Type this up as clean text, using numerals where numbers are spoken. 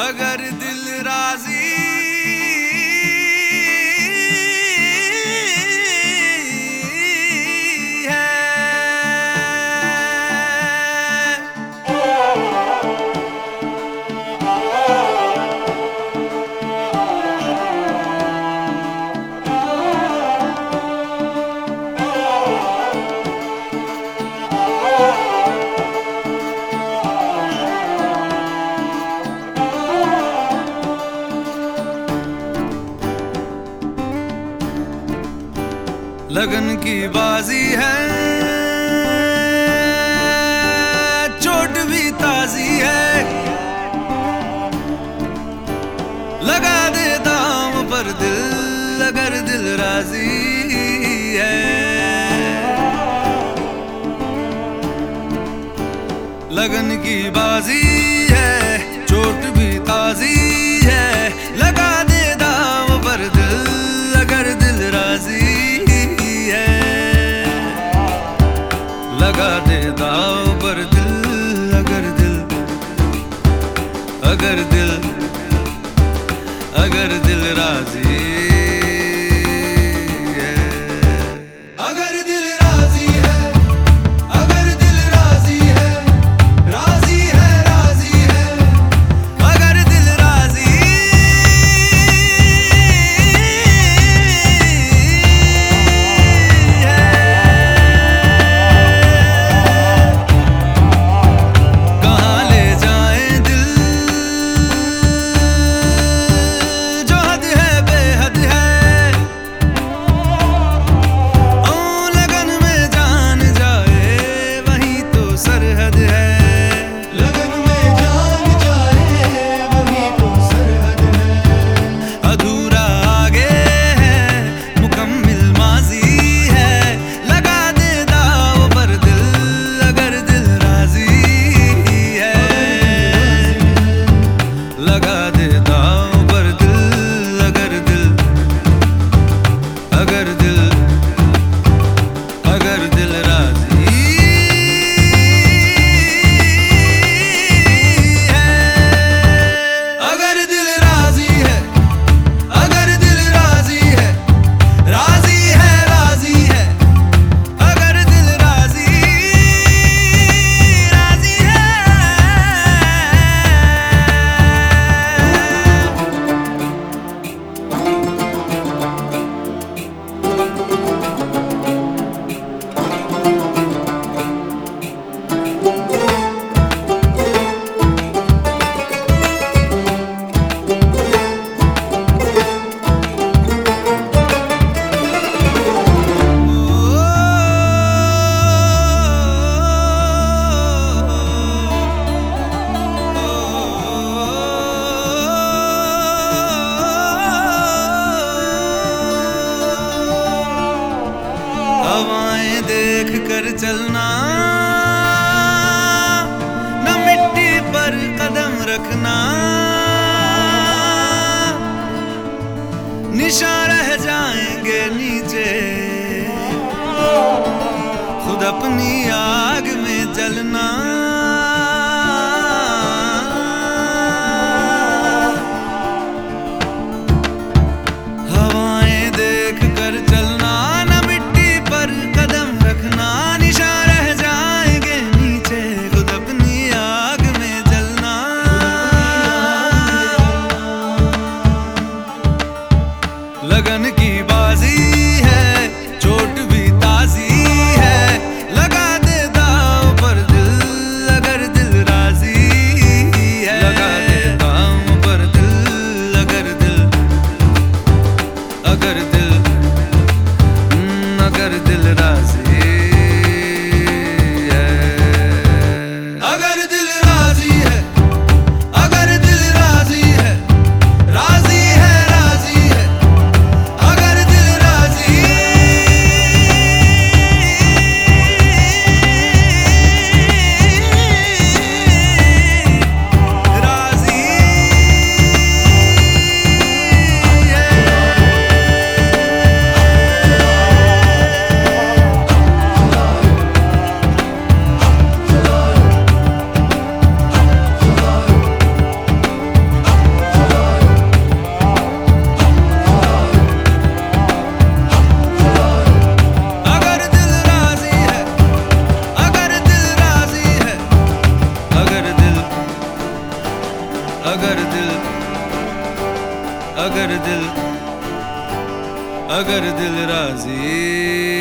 अगर दिल राजी है, लगन की बाजी है, चोट भी ताजी है, लगा दे दाम पर दिल अगर दिल राजी है। लगन की बाजी है, चोट भी ताजी है, लगा दे दाम पर दिल अगर दिल राजी है। लगा दे दाव पर दिल अगर दिल अगर दिल अगर दिल राजी है। अगर दिल राजी है, अगर दिल राजी है, राजी है, राजी है, अगर दिल राजी हवाएं देख कर चलना, न मिट्टी पर कदम रखना, निशान रह जाएंगे नीचे खुद अपनी आग में जलना। हवाएं देख कर चलना, न मिट्टी पर कदम रखना, निशान रह जाएंगे नीचे खुद अपनी आग में जलना। लगन की बाजी है, चोट भी ताजी है, लगा दे अगर दिल अगर दिल अगर दिल राजी